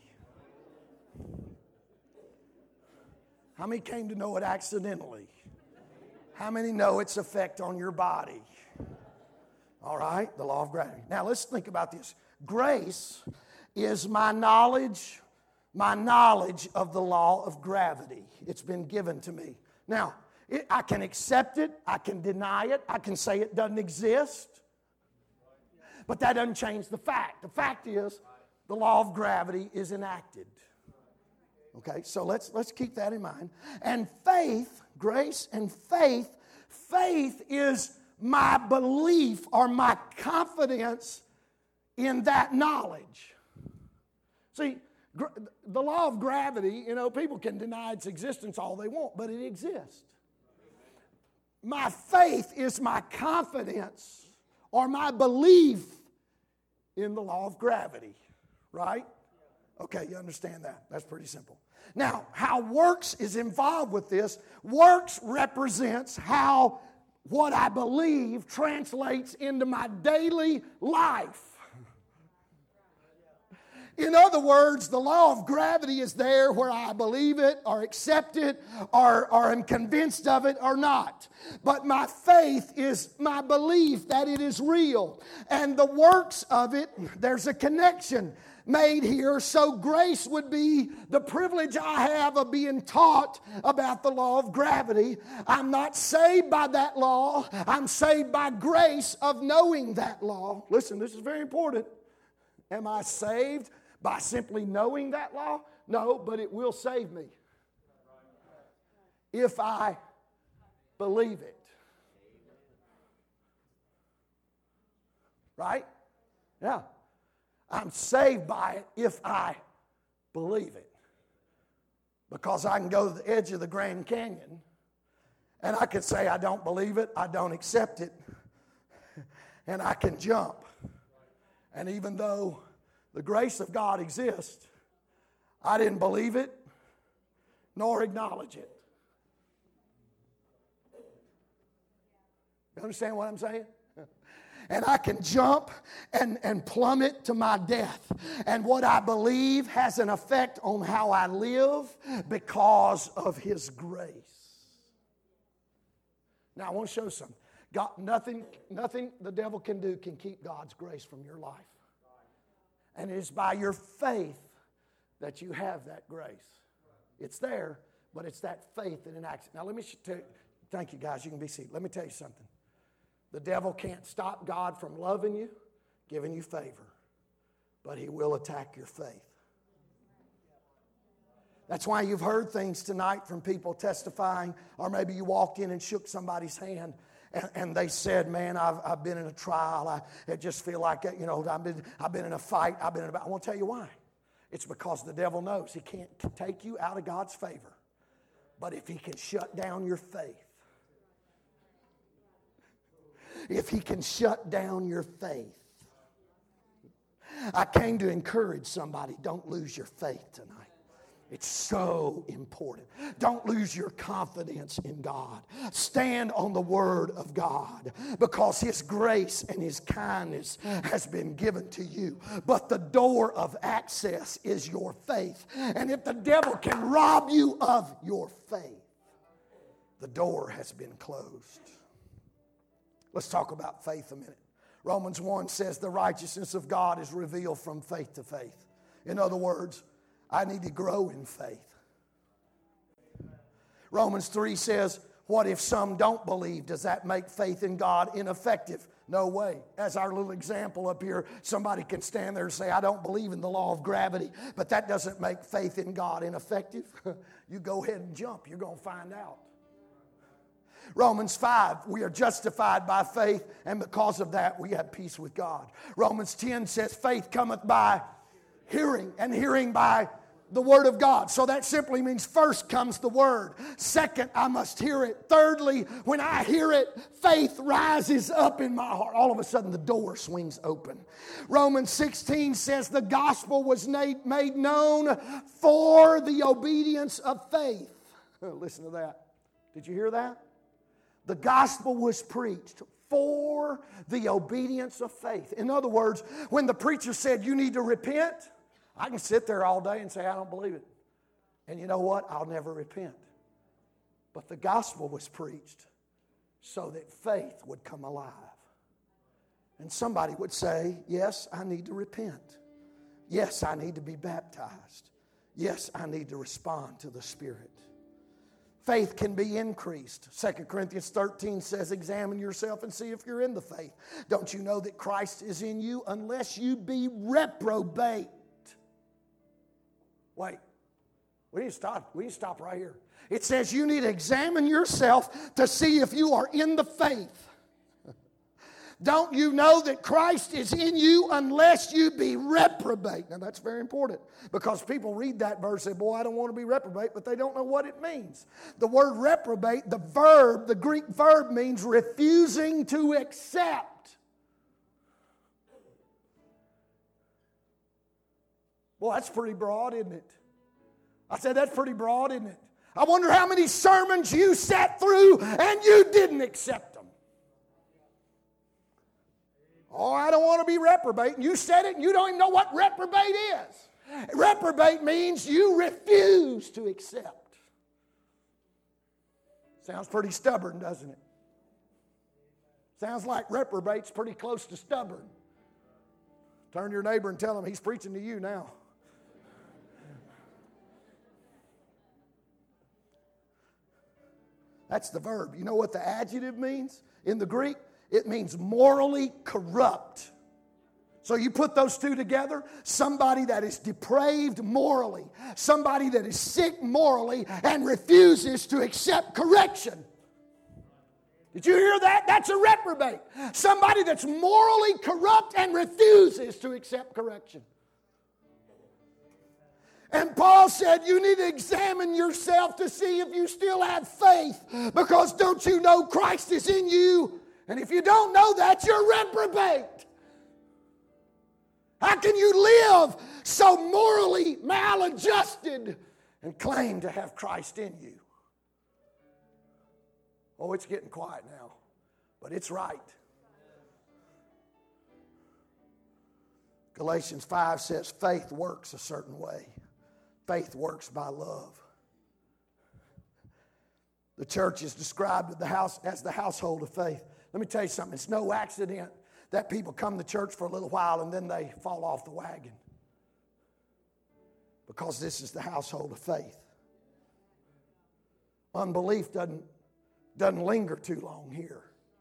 How many came to know it accidentally? How many know its effect on your body? All right, the law of gravity. Now let's think about this. Grace is my knowledge of the law of gravity. It's been given to me. Now, I can accept it, I can deny it, I can say it doesn't exist, but that doesn't change the fact. The fact is, the law of gravity is enacted. Okay, so let's keep that in mind. And faith, grace and faith is my belief or my confidence in that knowledge. See, the law of gravity, people can deny its existence all they want, but it exists. My faith is my confidence or my belief in the law of gravity, right? Okay, you understand that. That's pretty simple. Now, how works is involved with this. Works represents how what I believe translates into my daily life. In other words, the law of gravity is there where I believe it or accept it or am convinced of it or not. But my faith is my belief that it is real. And the works of it, there's a connection made here. So grace would be the privilege I have of being taught about the law of gravity. I'm not saved by that law. I'm saved by grace of knowing that law. Listen, this is very important. Am I saved by simply knowing that law? No, but it will save me if I believe it. Right? Yeah. I'm saved by it if I believe it. Because I can go to the edge of the Grand Canyon and I can say I don't believe it, I don't accept it, and I can jump. And even though the grace of God exists, I didn't believe it nor acknowledge it. You understand what I'm saying? And I can jump and plummet to my death. And what I believe has an effect on how I live because of His grace. Now I want to show something. God, nothing the devil can do can keep God's grace from your life. And it is by your faith that you have that grace. It's there, but it's that faith that enacts it. Now let me tell you, thank you guys, you can be seated. Let me tell you something. The devil can't stop God from loving you, giving you favor, but he will attack your faith. That's why you've heard things tonight from people testifying, or maybe you walked in and shook somebody's hand and they said, man, I've been in a trial. I just feel like, I've been in a fight. I want to tell you why. It's because the devil knows he can't take you out of God's favor. But if he can shut down your faith, if he can shut down your faith, I came to encourage somebody, don't lose your faith tonight. It's so important. Don't lose your confidence in God. Stand on the Word of God because His grace and His kindness has been given to you. But the door of access is your faith. And if the devil can rob you of your faith, the door has been closed. Let's talk about faith a minute. Romans 1 says the righteousness of God is revealed from faith to faith. In other words, I need to grow in faith. Romans 3 says, what if some don't believe? Does that make faith in God ineffective? No way. As our little example up here, somebody can stand there and say, I don't believe in the law of gravity, but that doesn't make faith in God ineffective. You go ahead and jump. You're going to find out. Romans 5, we are justified by faith, and because of that, we have peace with God. Romans 10 says, faith cometh by hearing, and hearing by the Word of God. So that simply means first comes the Word. Second, I must hear it. Thirdly, when I hear it, faith rises up in my heart. All of a sudden, the door swings open. Romans 16 says the gospel was made known for the obedience of faith. Listen to that. Did you hear that? The gospel was preached for the obedience of faith. In other words, when the preacher said you need to repent, I can sit there all day and say I don't believe it. And you know what? I'll never repent. But the gospel was preached so that faith would come alive. And somebody would say, yes, I need to repent. Yes, I need to be baptized. Yes, I need to respond to the Spirit. Faith can be increased. 2 Corinthians 13 says, examine yourself and see if you're in the faith. Don't you know that Christ is in you unless you be reprobate? Wait, we need to stop right here. It says you need to examine yourself to see if you are in the faith. Don't you know that Christ is in you unless you be reprobate? Now that's very important because people read that verse and say, boy, I don't want to be reprobate, but they don't know what it means. The word reprobate, the Greek verb means refusing to accept. Boy, that's pretty broad, isn't it? I said that's pretty broad, isn't it? I wonder how many sermons you sat through and you didn't accept them. Oh, I don't want to be reprobate. And you said it and you don't even know what reprobate is. Reprobate means you refuse to accept. Sounds pretty stubborn, doesn't it? Sounds like reprobate's pretty close to stubborn. Turn to your neighbor and tell him he's preaching to you now. That's the verb. You know what the adjective means in the Greek? It means morally corrupt. So you put those two together, somebody that is depraved morally, somebody that is sick morally and refuses to accept correction. Did you hear that? That's a reprobate. Somebody that's morally corrupt and refuses to accept correction. And Paul said you need to examine yourself to see if you still have faith, because don't you know Christ is in you? And if you don't know that, you're reprobate. How can you live so morally maladjusted and claim to have Christ in you? Oh, it's getting quiet now, but it's right. Galatians 5 says faith works a certain way. Faith works by love. The church is described as the household of faith. Let me tell you something. It's no accident that people come to church for a little while and then they fall off the wagon. Because this is the household of faith. Unbelief doesn't linger too long here.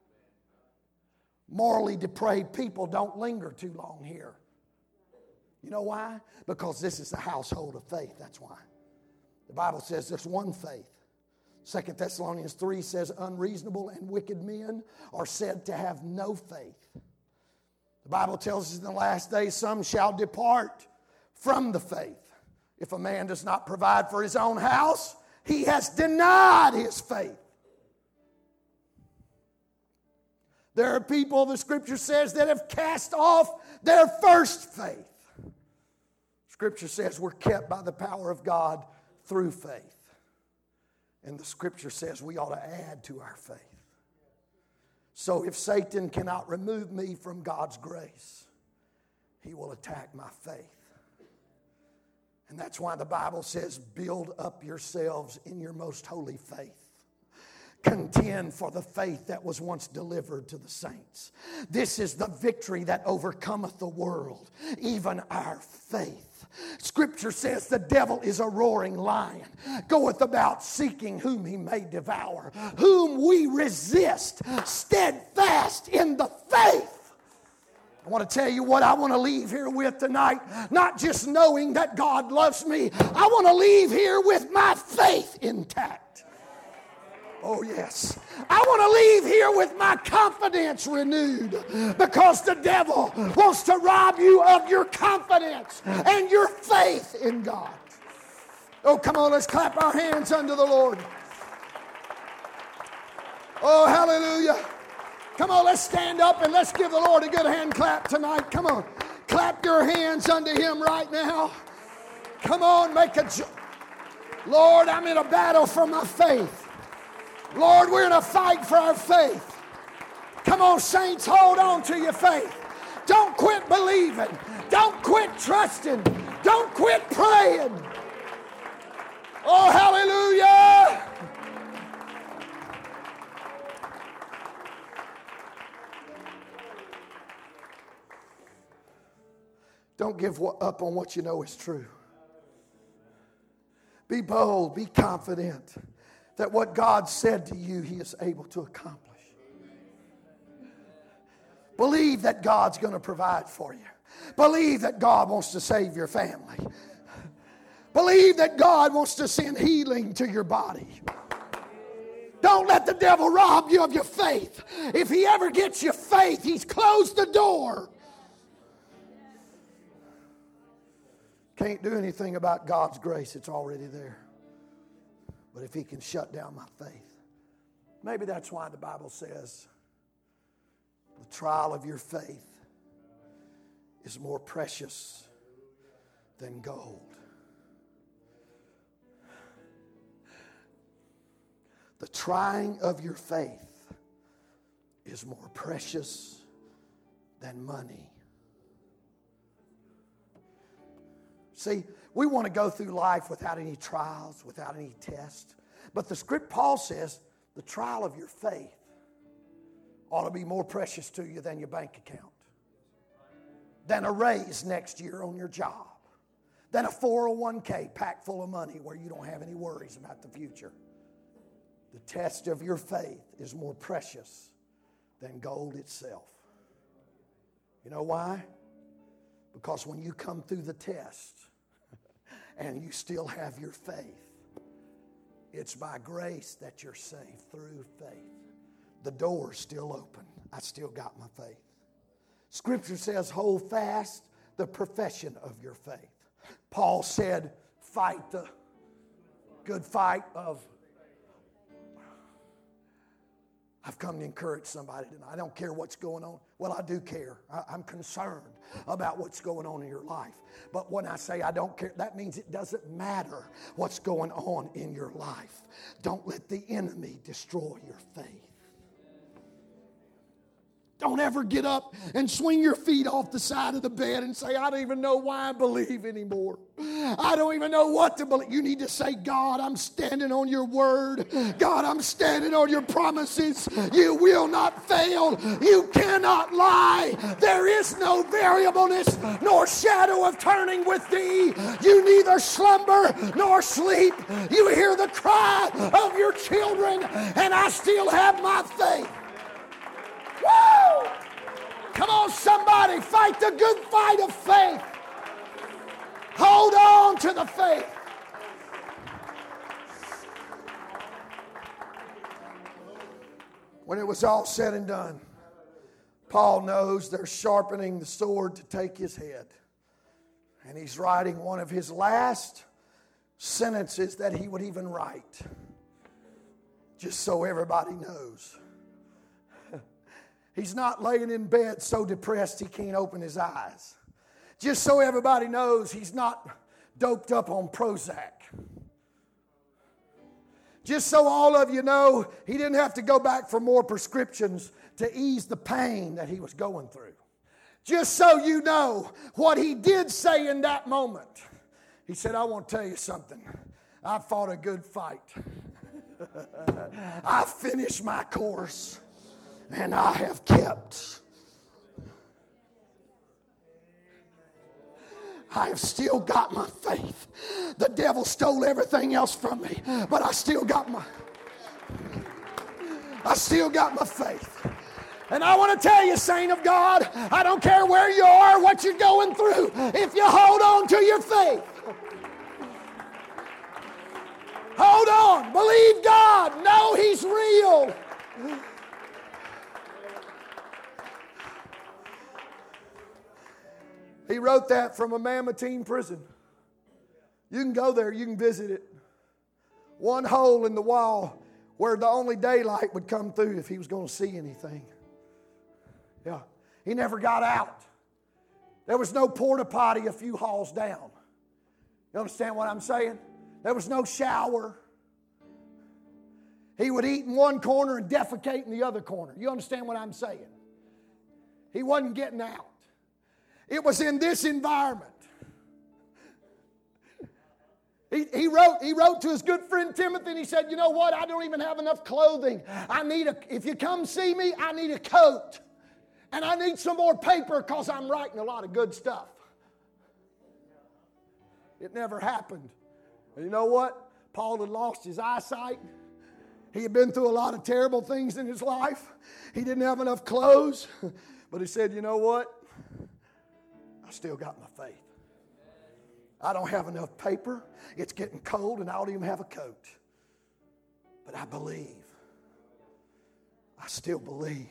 Morally depraved people don't linger too long here. You know why? Because this is the household of faith. That's why. The Bible says there's one faith. 2 Thessalonians 3 says unreasonable and wicked men are said to have no faith. The Bible tells us in the last days some shall depart from the faith. If a man does not provide for his own house, he has denied his faith. There are people, the Scripture says, that have cast off their first faith. Scripture says we're kept by the power of God through faith. And the Scripture says we ought to add to our faith. So if Satan cannot remove me from God's grace, he will attack my faith. And that's why the Bible says, build up yourselves in your most holy faith. Contend for the faith that was once delivered to the saints. This is the victory that overcometh the world, even our faith. Scripture says the devil is a roaring lion, goeth about seeking whom he may devour, whom we resist, steadfast in the faith. I want to tell you what I want to leave here with tonight. Not just knowing that God loves me. I want to leave here with my faith intact. Oh yes. I want to leave here with my confidence renewed, because the devil wants to rob you of your confidence and your faith in God. Oh, come on, let's clap our hands unto the Lord. Oh, hallelujah. Come on, let's stand up and let's give the Lord a good hand clap tonight. Come on, clap your hands unto Him right now. Come on, Lord, I'm in a battle for my faith. Lord, we're in a fight for our faith. Come on, saints, hold on to your faith. Don't quit believing. Don't quit trusting. Don't quit praying. Oh, hallelujah. Don't give up on what you know is true. Be bold, be confident that what God said to you, He is able to accomplish. Believe that God's going to provide for you. Believe that God wants to save your family. Believe that God wants to send healing to your body. Don't let the devil rob you of your faith. If he ever gets your faith, he's closed the door. Can't do anything about God's grace. It's already there. But if he can shut down my faith, maybe that's why the Bible says the trial of your faith is more precious than gold. The trying of your faith is more precious than money. See, we want to go through life without any trials, without any tests. But the script, Paul says, the trial of your faith ought to be more precious to you than your bank account, than a raise next year on your job, than a 401k packed full of money where you don't have any worries about the future. The test of your faith is more precious than gold itself. You know why? Because when you come through the test and you still have your faith, it's by grace that you're saved through faith. The door's still open. I still got my faith. Scripture says, hold fast the profession of your faith. Paul said, fight the good fight of... I've come to encourage somebody tonight. I don't care what's going on. Well, I do care. I'm concerned about what's going on in your life. But when I say I don't care, that means it doesn't matter what's going on in your life. Don't let the enemy destroy your faith. Don't ever get up and swing your feet off the side of the bed and say, I don't even know why I believe anymore. I don't even know what to believe. You need to say, God, I'm standing on your word. God, I'm standing on your promises. You will not fail. You cannot lie. There is no variableness nor shadow of turning with thee. You neither slumber nor sleep. You hear the cry of your children, and I still have my faith. Woo! Come on, somebody, fight the good fight of faith. Hold on to the faith. When it was all said and done, Paul knows they're sharpening the sword to take his head. And he's writing one of his last sentences that he would even write, just so everybody knows. He's not laying in bed so depressed he can't open his eyes. Just so everybody knows, he's not doped up on Prozac. Just so all of you know, he didn't have to go back for more prescriptions to ease the pain that he was going through. Just so you know what he did say in that moment. He said, I want to tell you something. I fought a good fight. I finished my course. And I have kept. I have still got my faith. The devil stole everything else from me, but I still got my faith. And I want to tell you, saint of God, I don't care where you are, what you're going through, if you hold on to your faith. Hold on. Believe God. Know He's real. He wrote that from a Mamertine prison. You can go there, you can visit it. One hole in the wall where the only daylight would come through if he was going to see anything. Yeah, he never got out. There was no porta potty a few halls down. You understand what I'm saying? There was no shower. He would eat in one corner and defecate in the other corner. You understand what I'm saying? He wasn't getting out. It was in this environment. He wrote to his good friend Timothy, and he said, you know what? I don't even have enough clothing. If you come see me, I need a coat. And I need some more paper because I'm writing a lot of good stuff. It never happened. And you know what? Paul had lost his eyesight. He had been through a lot of terrible things in his life. He didn't have enough clothes. But he said, you know what? I still got my faith. I don't have enough paper. It's getting cold and I don't even have a coat. But I believe. I still believe.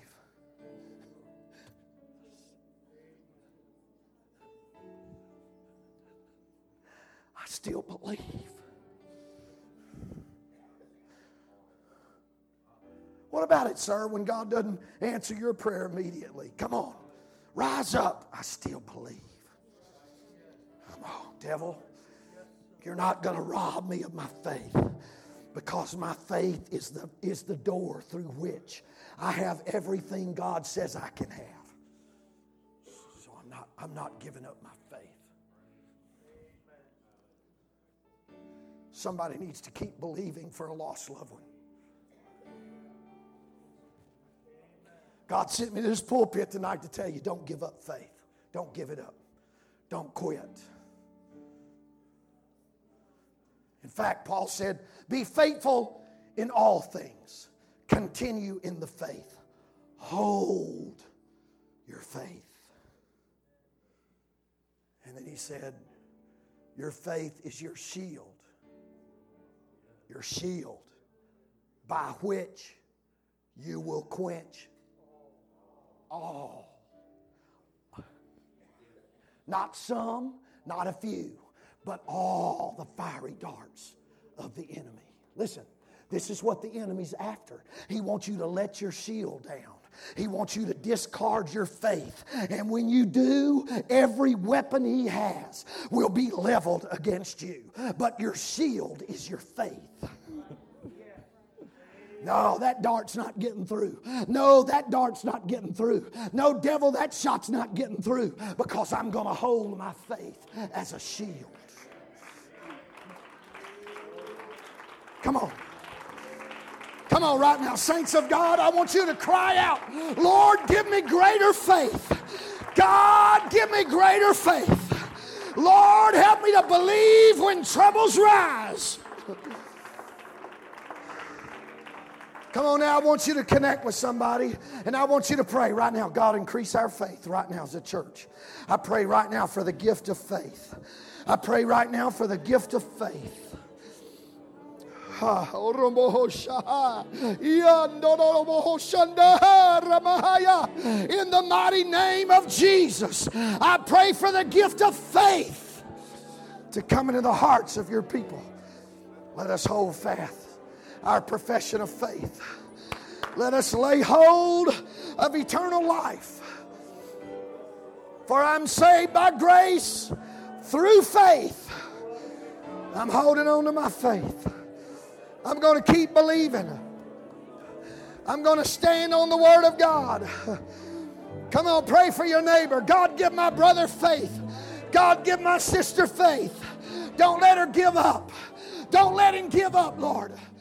I still believe. What about it, sir, when God doesn't answer your prayer immediately? Come on. Rise up. I still believe. Come on, devil. You're not going to rob me of my faith, because my faith is the door through which I have everything God says I can have. I'm not giving up my faith. Somebody needs to keep believing for a lost loved one. God sent me to this pulpit tonight to tell you, don't give up faith. Don't give it up. Don't quit. In fact, Paul said, be faithful in all things. Continue in the faith. Hold your faith. And then he said, your faith is your shield. Your shield by which you will quench all. Not some, not a few, but all the fiery darts of the enemy. Listen, this is what the enemy's after. He wants you to let your shield down. He wants you to discard your faith. And when you do, every weapon he has will be leveled against you. But your shield is your faith. No, that dart's not getting through. No, that dart's not getting through. No, devil, that shot's not getting through, because I'm going to hold my faith as a shield. Come on. Come on right now, saints of God, I want you to cry out, Lord, give me greater faith. God, give me greater faith. Lord, help me to believe when troubles rise. Come on now, I want you to connect with somebody, and I want you to pray right now. God, increase our faith right now as a church. I pray right now for the gift of faith. I pray right now for the gift of faith. In the mighty name of Jesus, I pray for the gift of faith to come into the hearts of your people. Let us hold fast our profession of faith. Let us lay hold of eternal life. For I'm saved by grace through faith. I'm holding on to my faith. I'm going to keep believing. I'm going to stand on the Word of God. Come on, pray for your neighbor. God, give my brother faith. God, give my sister faith. Don't let her give up. Don't let him give up, Lord.